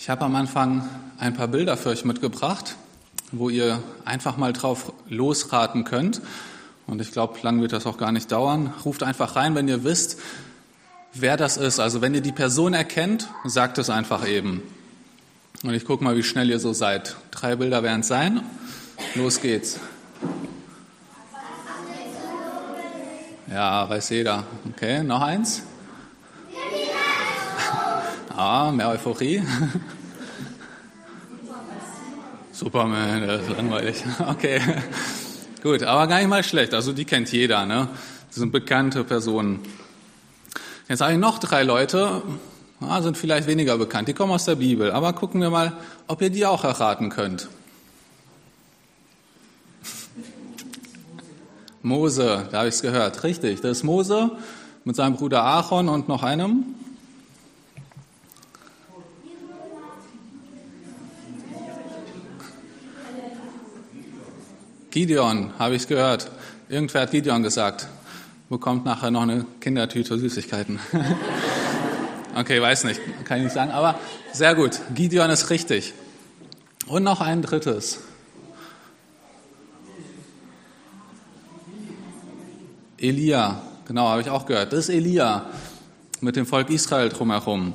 Ich habe am Anfang ein paar Bilder für euch mitgebracht, wo ihr einfach mal drauf losraten könnt. Und ich glaube, lang wird das auch gar nicht dauern. Ruft einfach rein, wenn ihr wisst, wer das ist. Also wenn ihr die Person erkennt, sagt es einfach eben. Und ich gucke mal, wie schnell ihr so seid. 3 Bilder werden es sein. Los geht's. Ja, weiß jeder. Okay, noch eins? Mehr Euphorie. Superman, das ist langweilig. Okay, gut, aber gar nicht mal schlecht. Also die kennt jeder, ne? Das sind bekannte Personen. Jetzt habe ich noch 3 Leute, sind vielleicht weniger bekannt. Die kommen aus der Bibel. Aber gucken wir mal, ob ihr die auch erraten könnt. Mose, da habe ich es gehört. Richtig, das ist Mose mit seinem Bruder Aaron und noch einem. Gideon, habe ich gehört. Irgendwer hat Gideon gesagt. Bekommt nachher noch eine Kindertüte Süßigkeiten. Okay, weiß nicht, kann ich nicht sagen. Aber sehr gut, Gideon ist richtig. Und noch ein drittes. Elia, genau, habe ich auch gehört. Das ist Elia mit dem Volk Israel drumherum.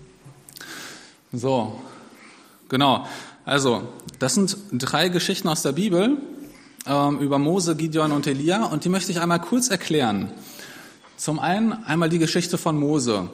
So, genau. Also, das sind 3 Geschichten aus der Bibel über Mose, Gideon und Elia, und die möchte ich einmal kurz erklären. Zum einen einmal die Geschichte von Mose.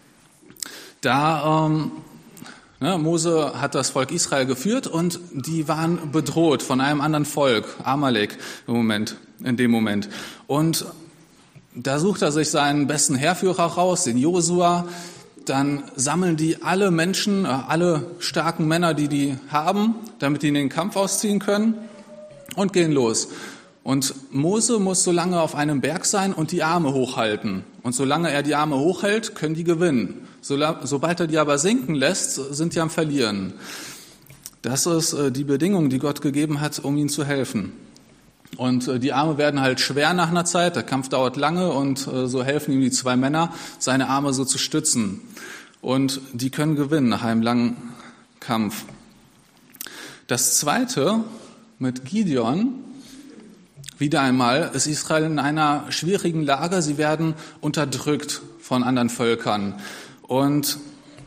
Mose hat das Volk Israel geführt und die waren bedroht von einem anderen Volk, Amalek in dem Moment. Und da sucht er sich seinen besten Heerführer raus, den Josua. Dann sammeln die alle Menschen, alle starken Männer, die haben, damit die in den Kampf ausziehen können. Und gehen los. Und Mose muss so lange auf einem Berg sein und die Arme hochhalten. Und solange er die Arme hochhält, können die gewinnen. Sobald er die aber sinken lässt, sind die am Verlieren. Das ist die Bedingung, die Gott gegeben hat, um ihnen zu helfen. Und die Arme werden halt schwer nach einer Zeit, der Kampf dauert lange und so helfen ihm die 2 Männer, seine Arme so zu stützen. Und die können gewinnen nach einem langen Kampf. Das Zweite mit Gideon, wieder einmal, ist Israel in einer schwierigen Lage. Sie werden unterdrückt von anderen Völkern. Und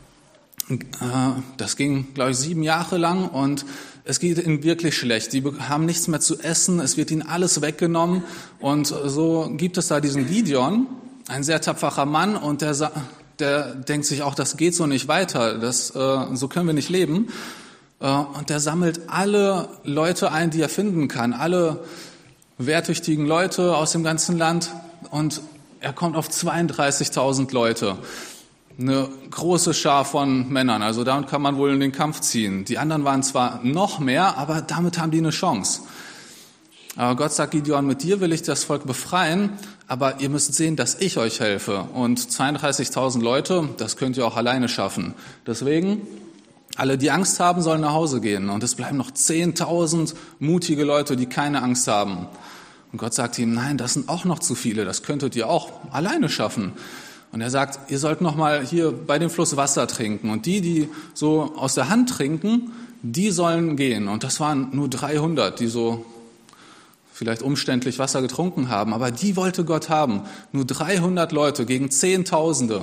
das ging, glaube ich, 7 Jahre lang und es geht ihnen wirklich schlecht. Sie haben nichts mehr zu essen, es wird ihnen alles weggenommen. Und so gibt es da diesen Gideon, ein sehr tapferer Mann, und der denkt sich auch, das geht so nicht weiter, so können wir nicht leben. Und der sammelt alle Leute ein, die er finden kann, alle wehrtüchtigen Leute aus dem ganzen Land, und er kommt auf 32.000 Leute. Eine große Schar von Männern, also damit kann man wohl in den Kampf ziehen. Die anderen waren zwar noch mehr, aber damit haben die eine Chance. Aber Gott sagt Gideon, mit dir will ich das Volk befreien, aber ihr müsst sehen, dass ich euch helfe. Und 32.000 Leute, das könnt ihr auch alleine schaffen. Deswegen, alle, die Angst haben, sollen nach Hause gehen. Und es bleiben noch 10.000 mutige Leute, die keine Angst haben. Und Gott sagt ihm, nein, das sind auch noch zu viele, das könntet ihr auch alleine schaffen. Und er sagt, ihr sollt noch mal hier bei dem Fluss Wasser trinken. Und die so aus der Hand trinken, die sollen gehen. Und das waren nur 300, die so vielleicht umständlich Wasser getrunken haben. Aber die wollte Gott haben. Nur 300 Leute gegen Zehntausende.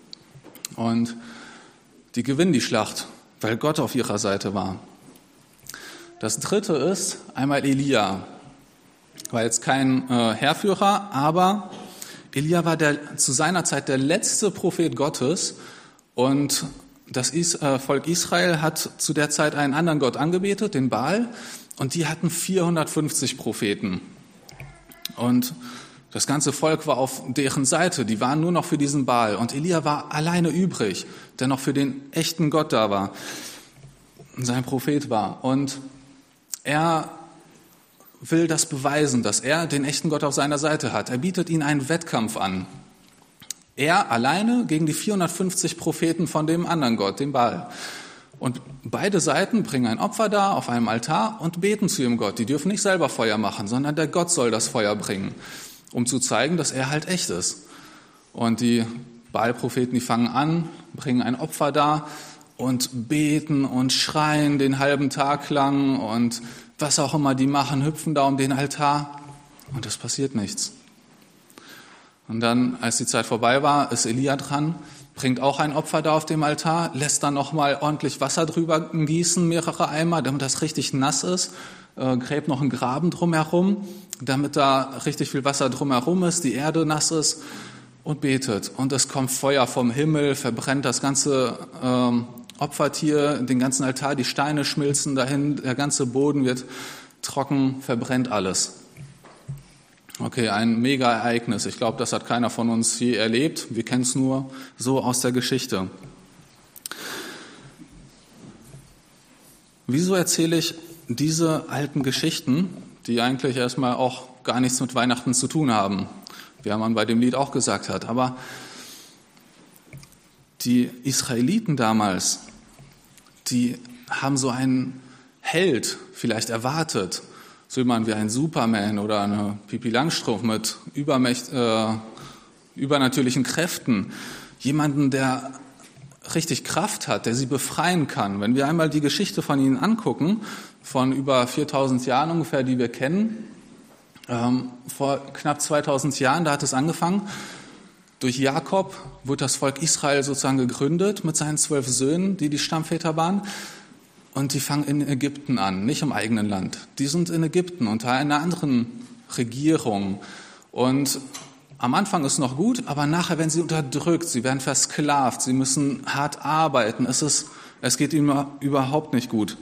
Und die gewinnen die Schlacht, weil Gott auf ihrer Seite war. Das dritte ist einmal Elia. War jetzt kein Heerführer, aber Elia war zu seiner Zeit der letzte Prophet Gottes, und das Volk Israel hat zu der Zeit einen anderen Gott angebetet, den Baal, und die hatten 450 Propheten. Und das ganze Volk war auf deren Seite, die waren nur noch für diesen Baal. Und Elia war alleine übrig, der noch für den echten Gott da war, sein Prophet war. Und er will das beweisen, dass er den echten Gott auf seiner Seite hat. Er bietet ihnen einen Wettkampf an. Er alleine gegen die 450 Propheten von dem anderen Gott, dem Baal. Und beide Seiten bringen ein Opfer dar auf einem Altar und beten zu ihrem Gott. Die dürfen nicht selber Feuer machen, sondern der Gott soll das Feuer bringen, um zu zeigen, dass er halt echt ist. Und die Baal-Propheten, die fangen an, bringen ein Opfer dar und beten und schreien den halben Tag lang und was auch immer die machen, hüpfen da um den Altar und es passiert nichts. Und dann, als die Zeit vorbei war, ist Elia dran, bringt auch ein Opfer da auf dem Altar, lässt dann nochmal ordentlich Wasser drüber gießen, mehrere Eimer, damit das richtig nass ist, gräbt noch einen Graben drumherum, damit da richtig viel Wasser drumherum ist, die Erde nass ist und betet. Und es kommt Feuer vom Himmel, verbrennt das ganze Opfertier, den ganzen Altar, die Steine schmilzen dahin, der ganze Boden wird trocken, verbrennt alles. Okay, ein Mega-Ereignis. Ich glaube, das hat keiner von uns je erlebt. Wir kennen es nur so aus der Geschichte. Wieso erzähle ich diese alten Geschichten, die eigentlich erstmal auch gar nichts mit Weihnachten zu tun haben, wie man bei dem Lied auch gesagt hat. Aber die Israeliten damals, die haben so einen Held vielleicht erwartet, so jemand wie ein Superman oder eine Pippi Langstrumpf mit übernatürlichen Kräften. Jemanden, der richtig Kraft hat, der sie befreien kann. Wenn wir einmal die Geschichte von ihnen angucken, von über 4000 Jahren ungefähr, die wir kennen, vor knapp 2000 Jahren, da hat es angefangen. Durch Jakob wurde das Volk Israel sozusagen gegründet mit seinen 12 Söhnen, die Stammväter waren. Und die fangen in Ägypten an, nicht im eigenen Land. Die sind in Ägypten unter einer anderen Regierung. Und am Anfang ist noch gut, aber nachher werden sie unterdrückt, sie werden versklavt, sie müssen hart arbeiten. Es geht ihnen überhaupt nicht gut.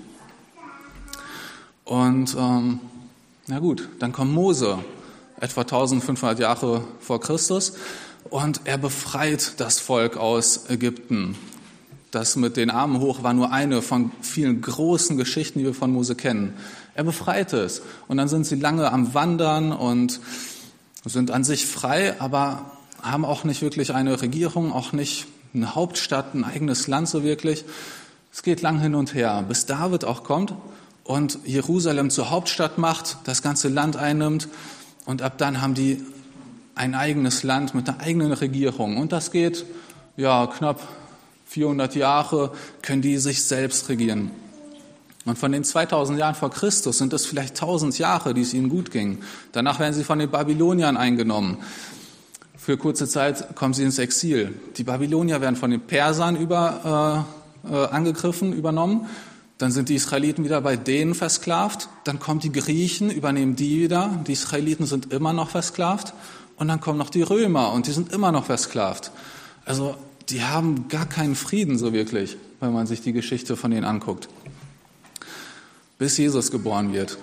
Und na gut, dann kommt Mose, etwa 1500 Jahre vor Christus, und er befreit das Volk aus Ägypten. Das mit den Armen hoch war nur eine von vielen großen Geschichten, die wir von Mose kennen. Er befreit es. Und dann sind sie lange am Wandern und sind an sich frei, aber haben auch nicht wirklich eine Regierung, auch nicht eine Hauptstadt, ein eigenes Land so wirklich. Es geht lang hin und her, bis David auch kommt und Jerusalem zur Hauptstadt macht, das ganze Land einnimmt. Und ab dann haben die ein eigenes Land mit einer eigenen Regierung. Und das geht knapp 400 Jahre, können die sich selbst regieren. Und von den 2000 Jahren vor Christus sind es vielleicht 1000 Jahre, die es ihnen gut ging. Danach werden sie von den Babyloniern eingenommen. Für kurze Zeit kommen sie ins Exil. Die Babylonier werden von den Persern angegriffen, übernommen. Dann sind die Israeliten wieder bei denen versklavt. Dann kommen die Griechen, übernehmen die wieder. Die Israeliten sind immer noch versklavt. Und dann kommen noch die Römer und die sind immer noch versklavt. Also die haben gar keinen Frieden so wirklich, wenn man sich die Geschichte von denen anguckt. Bis Jesus geboren wird.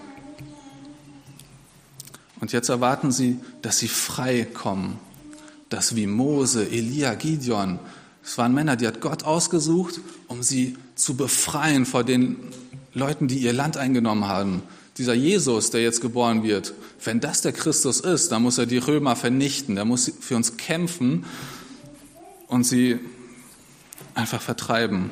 Und jetzt erwarten sie, dass sie frei kommen. Dass wie Mose, Elia, Gideon, es waren Männer, die hat Gott ausgesucht, um sie zu befreien vor den Leuten, die ihr Land eingenommen haben. Dieser Jesus, der jetzt geboren wird, wenn das der Christus ist, dann muss er die Römer vernichten, der muss für uns kämpfen und sie einfach vertreiben.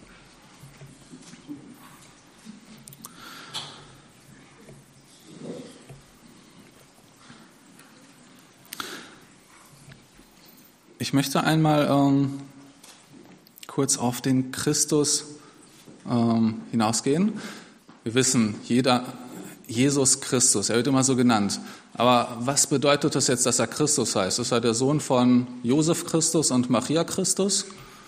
Ich möchte einmal kurz auf den Christus hinausgehen. Wir wissen, Jesus Christus, er wird immer so genannt. Aber was bedeutet das jetzt, dass er Christus heißt? Ist er der Sohn von Josef Christus und Maria Christus?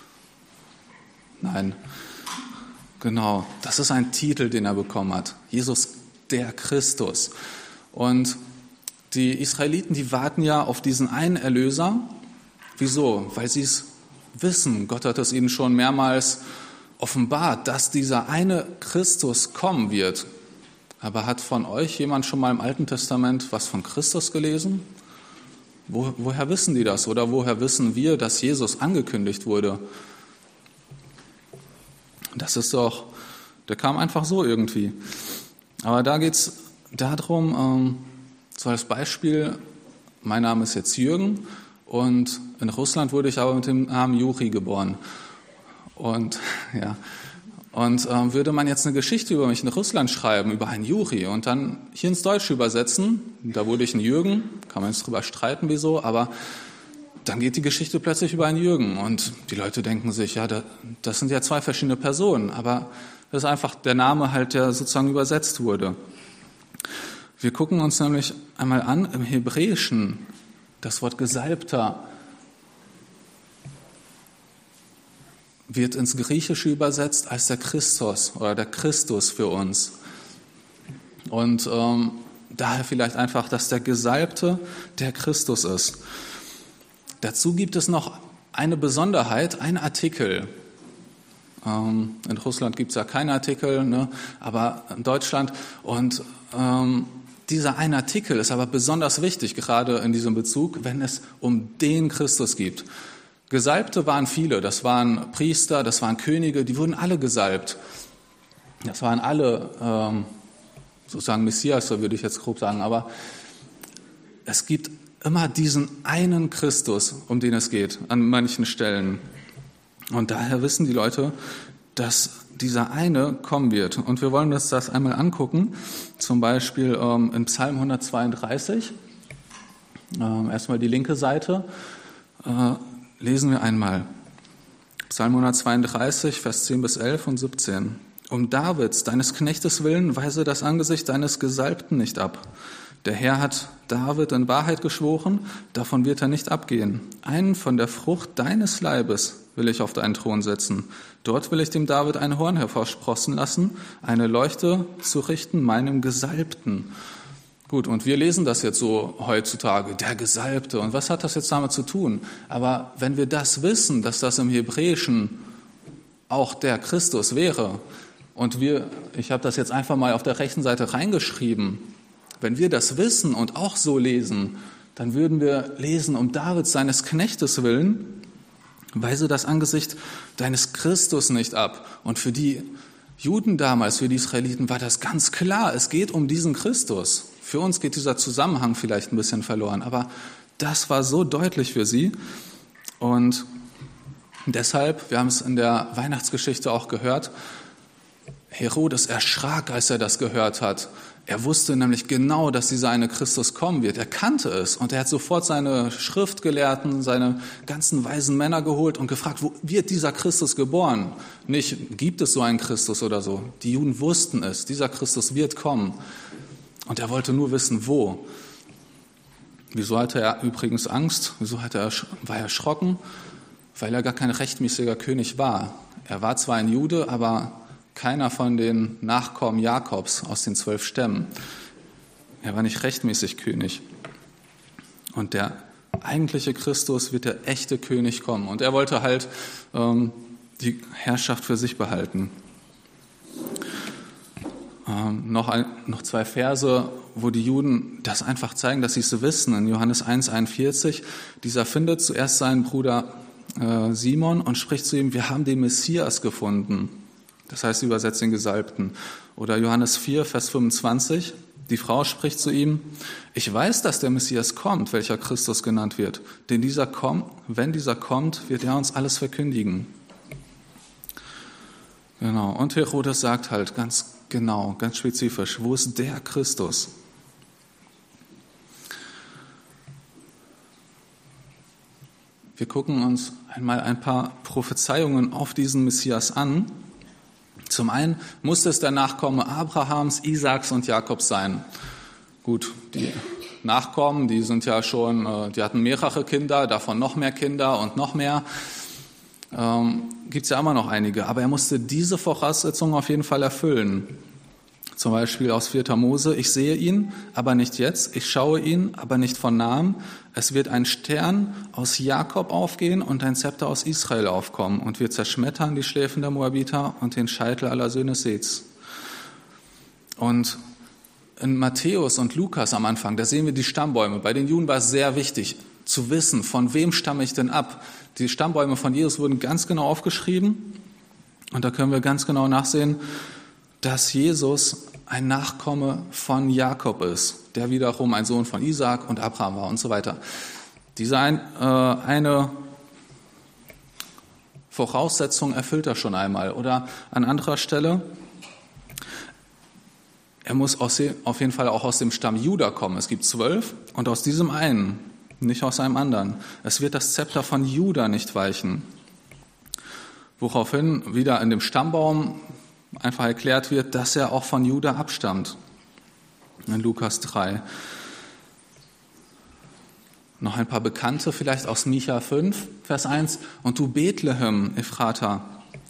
Nein. Genau, das ist ein Titel, den er bekommen hat. Jesus, der Christus. Und die Israeliten, die warten ja auf diesen einen Erlöser. Wieso? Weil sie es wissen. Gott hat es ihnen schon mehrmals offenbart, dass dieser eine Christus kommen wird. Aber hat von euch jemand schon mal im Alten Testament was von Christus gelesen? Woher wissen die das? Oder woher wissen wir, dass Jesus angekündigt wurde? Das ist doch, der kam einfach so irgendwie. Aber da geht es darum, so als Beispiel, mein Name ist jetzt Jürgen und in Russland wurde ich aber mit dem Namen Juri geboren. Und würde man jetzt eine Geschichte über mich in Russland schreiben, über einen Juri und dann hier ins Deutsche übersetzen, da wurde ich ein Jürgen, kann man jetzt drüber streiten, wieso, aber dann geht die Geschichte plötzlich über einen Jürgen und die Leute denken sich, ja, das sind ja zwei verschiedene Personen, aber das ist einfach der Name halt, der sozusagen übersetzt wurde. Wir gucken uns nämlich einmal an, im Hebräischen, das Wort Gesalbter wird ins Griechische übersetzt als der Christus oder der Christus für uns. Und daher vielleicht einfach, dass der Gesalbte der Christus ist. Dazu gibt es noch eine Besonderheit, einen Artikel. In Russland gibt es ja keine Artikel, ne? Aber in Deutschland. Und dieser eine Artikel ist aber besonders wichtig, gerade in diesem Bezug, wenn es um den Christus geht. Gesalbte waren viele, das waren Priester, das waren Könige, die wurden alle gesalbt. Das waren alle sozusagen Messias, so würde ich jetzt grob sagen, aber es gibt immer diesen einen Christus, um den es geht, an manchen Stellen. Und daher wissen die Leute, dass dieser eine kommen wird. Und wir wollen uns das einmal angucken, zum Beispiel in Psalm 132, erstmal die linke Seite, lesen wir einmal. Psalm 132, Vers 10 bis 11 und 17. Um Davids, deines Knechtes willen, weise das Angesicht deines Gesalbten nicht ab. Der Herr hat David in Wahrheit geschworen, davon wird er nicht abgehen. Einen von der Frucht deines Leibes will ich auf deinen Thron setzen. Dort will ich dem David ein Horn hervorsprossen lassen, eine Leuchte zu richten meinem Gesalbten. Gut, und wir lesen das jetzt so heutzutage, der Gesalbte. Und was hat das jetzt damit zu tun? Aber wenn wir das wissen, dass das im Hebräischen auch der Christus wäre, und ich habe das jetzt einfach mal auf der rechten Seite reingeschrieben, wenn wir das wissen und auch so lesen, dann würden wir lesen, um Davids, seines Knechtes willen, weise das Angesicht deines Christus nicht ab. Und für die Juden damals, für die Israeliten war das ganz klar, es geht um diesen Christus. Für uns geht dieser Zusammenhang vielleicht ein bisschen verloren, aber das war so deutlich für sie. Und deshalb, wir haben es in der Weihnachtsgeschichte auch gehört, Herodes erschrak, als er das gehört hat. Er wusste nämlich genau, dass dieser eine Christus kommen wird. Er kannte es und er hat sofort seine Schriftgelehrten, seine ganzen weisen Männer geholt und gefragt, wo wird dieser Christus geboren? Nicht, gibt es so einen Christus oder so? Die Juden wussten es, dieser Christus wird kommen. Und er wollte nur wissen, wo. Wieso hatte er übrigens Angst? War er erschrocken? Weil er gar kein rechtmäßiger König war. Er war zwar ein Jude, aber keiner von den Nachkommen Jakobs aus den 12 Stämmen. Er war nicht rechtmäßig König. Und der eigentliche Christus wird der echte König kommen. Und er wollte halt die Herrschaft für sich behalten. Noch 2 Verse, wo die Juden das einfach zeigen, dass sie es wissen. In Johannes 1,41, dieser findet zuerst seinen Bruder Simon und spricht zu ihm, wir haben den Messias gefunden. Das heißt, übersetzt den Gesalbten. Oder Johannes 4, Vers 25, die Frau spricht zu ihm, ich weiß, dass der Messias kommt, welcher Christus genannt wird. Denn wenn dieser kommt, wird er uns alles verkündigen. Genau. Und Herodes sagt halt ganz genau, ganz spezifisch, wo ist der Christus? Wir gucken uns einmal ein paar Prophezeiungen auf diesen Messias an. Zum einen musste es der Nachkomme Abrahams, Isaaks und Jakobs sein. Gut, die Nachkommen, die sind ja schon, die hatten mehrere Kinder, davon noch mehr Kinder und noch mehr. Gibt es ja immer noch einige, aber er musste diese Voraussetzungen auf jeden Fall erfüllen. Zum Beispiel aus 4. Mose, ich sehe ihn, aber nicht jetzt, ich schaue ihn, aber nicht von nahem. Es wird ein Stern aus Jakob aufgehen und ein Zepter aus Israel aufkommen und wird zerschmettern die Schläfen der Moabiter und den Scheitel aller Söhne Seths. Und in Matthäus und Lukas am Anfang, da sehen wir die Stammbäume. Bei den Juden war es sehr wichtig zu wissen, von wem stamme ich denn ab. Die Stammbäume von Jesus wurden ganz genau aufgeschrieben und da können wir ganz genau nachsehen, dass Jesus ein Nachkomme von Jakob ist, der wiederum ein Sohn von Isaak und Abraham war und so weiter. Diese eine Voraussetzung erfüllt er schon einmal. Oder an anderer Stelle, er muss auf jeden Fall auch aus dem Stamm Juda kommen. Es gibt 12 und aus diesem einen nicht aus einem anderen. Es wird das Zepter von Juda nicht weichen. Woraufhin wieder in dem Stammbaum einfach erklärt wird, dass er auch von Juda abstammt. In Lukas 3. Noch ein paar Bekannte, vielleicht aus Micha 5, Vers 1. Und du Bethlehem, Ephrata,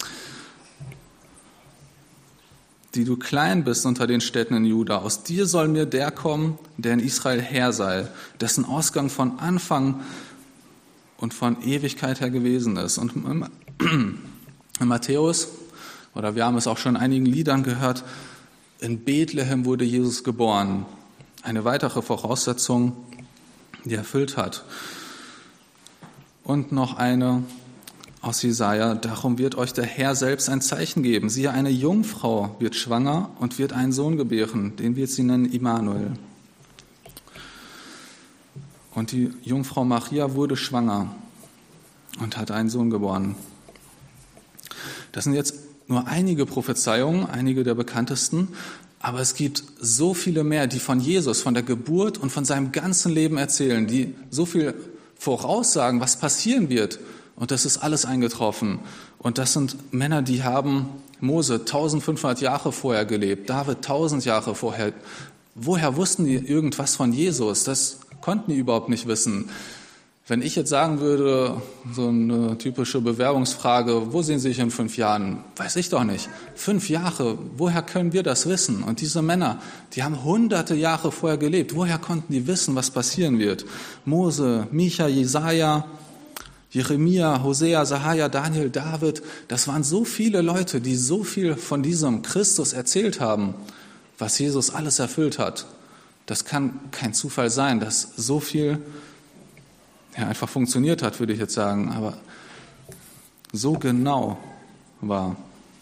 die du klein bist unter den Städten in Juda, aus dir soll mir der kommen, der in Israel Herr sei, dessen Ausgang von Anfang und von Ewigkeit her gewesen ist. Und in Matthäus, oder wir haben es auch schon in einigen Liedern gehört, in Bethlehem wurde Jesus geboren. Eine weitere Voraussetzung, die erfüllt hat. Und noch eine aus Jesaja: Darum wird euch der Herr selbst ein Zeichen geben. Siehe, eine Jungfrau wird schwanger und wird einen Sohn gebären. Den wird sie nennen Immanuel. Und die Jungfrau Maria wurde schwanger und hat einen Sohn geboren. Das sind jetzt nur einige Prophezeiungen, einige der bekanntesten. Aber es gibt so viele mehr, die von Jesus, von der Geburt und von seinem ganzen Leben erzählen, die so viel voraussagen, was passieren wird. Und das ist alles eingetroffen. Und das sind Männer, die haben Mose 1500 Jahre vorher gelebt, David 1000 Jahre vorher. Woher wussten die irgendwas von Jesus? Das konnten die überhaupt nicht wissen. Wenn ich jetzt sagen würde, so eine typische Bewerbungsfrage, wo sehen Sie sich in 5 Jahren? Weiß ich doch nicht. 5 Jahre, woher können wir das wissen? Und diese Männer, die haben hunderte Jahre vorher gelebt. Woher konnten die wissen, was passieren wird? Mose, Micha, Jesaja, Jeremia, Hosea, Sahaja, Daniel, David, das waren so viele Leute, die so viel von diesem Christus erzählt haben, was Jesus alles erfüllt hat. Das kann kein Zufall sein, dass so viel einfach funktioniert hat, würde ich jetzt sagen, aber so genau war.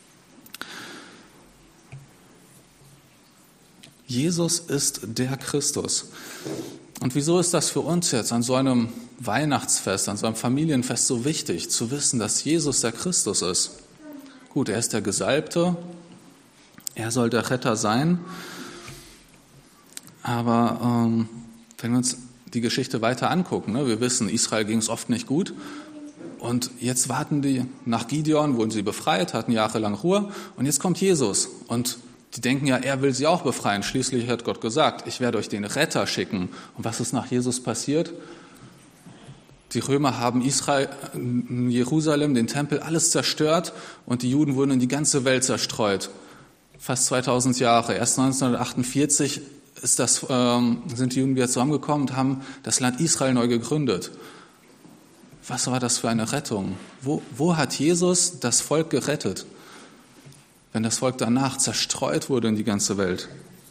Jesus ist der Christus. Und wieso ist das für uns jetzt an so einem Weihnachtsfest, an so einem Familienfest so wichtig, zu wissen, dass Jesus der Christus ist? Gut, er ist der Gesalbte, er soll der Retter sein, aber wenn wir uns die Geschichte weiter angucken, wir wissen, Israel ging es oft nicht gut und jetzt warten die nach Gideon, wurden sie befreit, hatten jahrelang Ruhe und jetzt kommt Jesus und die denken ja, er will sie auch befreien. Schließlich hat Gott gesagt, ich werde euch den Retter schicken. Und was ist nach Jesus passiert? Die Römer haben Israel, Jerusalem, den Tempel, alles zerstört und die Juden wurden in die ganze Welt zerstreut. Fast 2000 Jahre. Erst 1948 sind die Juden wieder zusammengekommen und haben das Land Israel neu gegründet. Was war das für eine Rettung? Wo hat Jesus das Volk gerettet, wenn das Volk danach zerstreut wurde in die ganze Welt?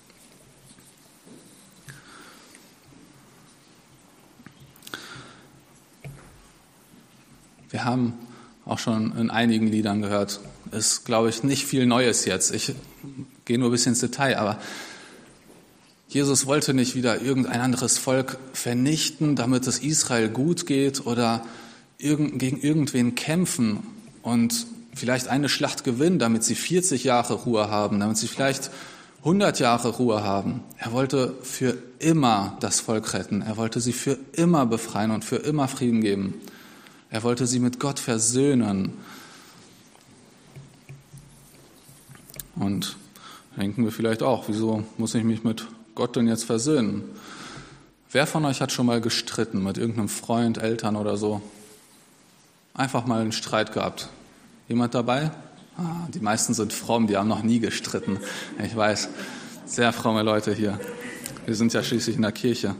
Wir haben auch schon in einigen Liedern gehört, ist, glaube ich, nicht viel Neues jetzt. Ich gehe nur ein bisschen ins Detail, aber Jesus wollte nicht wieder irgendein anderes Volk vernichten, damit es Israel gut geht oder gegen irgendwen kämpfen und vielleicht eine Schlacht gewinnen, damit sie 40 Jahre Ruhe haben, damit sie vielleicht 100 Jahre Ruhe haben. Er wollte für immer das Volk retten. Er wollte sie für immer befreien und für immer Frieden geben. Er wollte sie mit Gott versöhnen. Und denken wir vielleicht auch, wieso muss ich mich mit Gott denn jetzt versöhnen? Wer von euch hat schon mal gestritten mit irgendeinem Freund, Eltern oder so? Einfach mal einen Streit gehabt. Jemand dabei? Die meisten sind fromm, die haben noch nie gestritten. Ich weiß, sehr fromme Leute hier. Wir sind ja schließlich in der Kirche.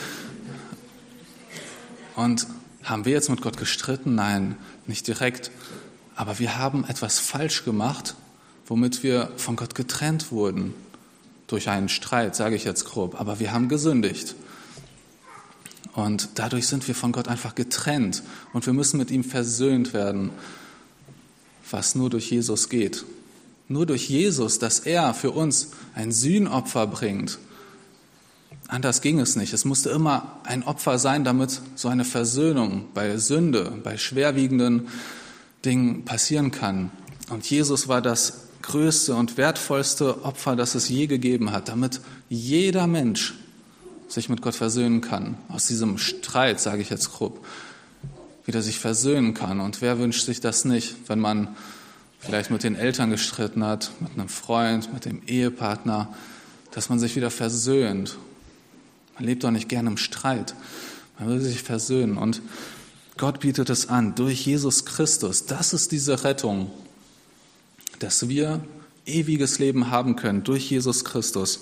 Und haben wir jetzt mit Gott gestritten? Nein, nicht direkt. Aber wir haben etwas falsch gemacht, womit wir von Gott getrennt wurden. Durch einen Streit, sage ich jetzt grob. Aber wir haben gesündigt. Und dadurch sind wir von Gott einfach getrennt. Und wir müssen mit ihm versöhnt werden, was nur durch Jesus geht. Nur durch Jesus, dass er für uns ein Sühnopfer bringt. Anders ging es nicht. Es musste immer ein Opfer sein, damit so eine Versöhnung bei Sünde, bei schwerwiegenden Dingen passieren kann. Und Jesus war das größte und wertvollste Opfer, das es je gegeben hat, damit jeder Mensch sich mit Gott versöhnen kann. Aus diesem Streit, sage ich jetzt grob, wieder sich versöhnen kann. Und wer wünscht sich das nicht, wenn man vielleicht mit den Eltern gestritten hat, mit einem Freund, mit dem Ehepartner, dass man sich wieder versöhnt. Man lebt doch nicht gerne im Streit. Man will sich versöhnen. Und Gott bietet es an, durch Jesus Christus. Das ist diese Rettung, dass wir ewiges Leben haben können, durch Jesus Christus.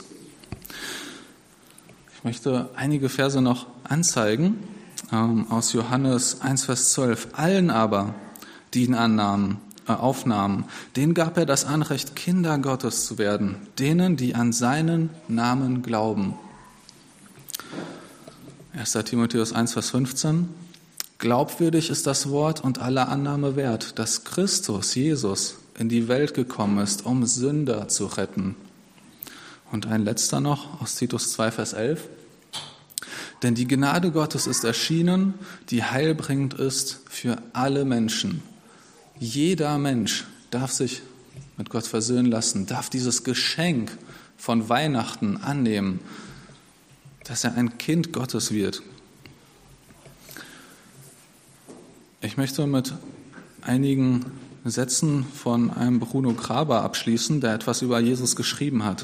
Ich möchte einige Verse noch anzeigen, aus Johannes 1, Vers 12. Allen aber, die ihn aufnahmen, denen gab er das Anrecht, Kinder Gottes zu werden, denen, die an seinen Namen glauben. 1. Timotheus 1, Vers 15. Glaubwürdig ist das Wort und aller Annahme wert, dass Christus, Jesus, in die Welt gekommen ist, um Sünder zu retten. Und ein letzter noch aus Titus 2, Vers 11. Denn die Gnade Gottes ist erschienen, die heilbringend ist für alle Menschen. Jeder Mensch darf sich mit Gott versöhnen lassen, darf dieses Geschenk von Weihnachten annehmen, dass er ein Kind Gottes wird. Ich möchte mit einigen Sätzen von einem Bruno Graber abschließen, der etwas über Jesus geschrieben hat.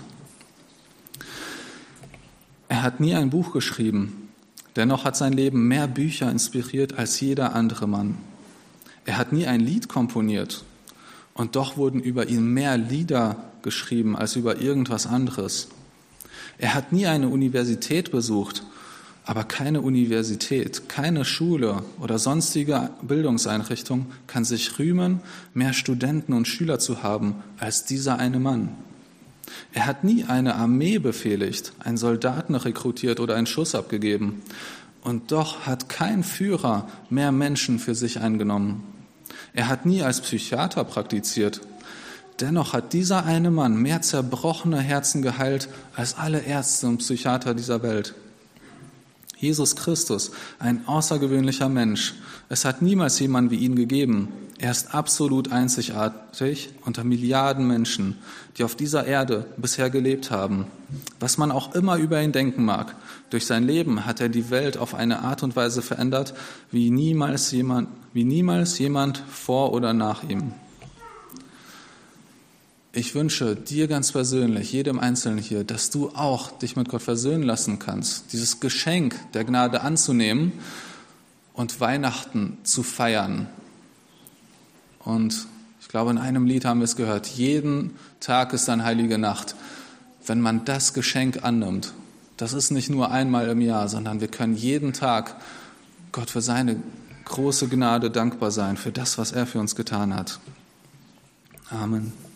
Er hat nie ein Buch geschrieben, dennoch hat sein Leben mehr Bücher inspiriert als jeder andere Mann. Er hat nie ein Lied komponiert und doch wurden über ihn mehr Lieder geschrieben als über irgendwas anderes. Er hat nie eine Universität besucht, aber keine Universität, keine Schule oder sonstige Bildungseinrichtung kann sich rühmen, mehr Studenten und Schüler zu haben als dieser eine Mann. Er hat nie eine Armee befehligt, einen Soldaten rekrutiert oder einen Schuss abgegeben. Und doch hat kein Führer mehr Menschen für sich eingenommen. Er hat nie als Psychiater praktiziert. Dennoch hat dieser eine Mann mehr zerbrochene Herzen geheilt als alle Ärzte und Psychiater dieser Welt. Jesus Christus, ein außergewöhnlicher Mensch. Es hat niemals jemanden wie ihn gegeben. Er ist absolut einzigartig unter Milliarden Menschen, die auf dieser Erde bisher gelebt haben. Was man auch immer über ihn denken mag, durch sein Leben hat er die Welt auf eine Art und Weise verändert, wie niemals jemand vor oder nach ihm. Ich wünsche dir ganz persönlich, jedem Einzelnen hier, dass du auch dich mit Gott versöhnen lassen kannst, dieses Geschenk der Gnade anzunehmen und Weihnachten zu feiern. Und ich glaube, in einem Lied haben wir es gehört, jeden Tag ist eine heilige Nacht. Wenn man das Geschenk annimmt, das ist nicht nur einmal im Jahr, sondern wir können jeden Tag Gott für seine große Gnade dankbar sein, für das, was er für uns getan hat. Amen.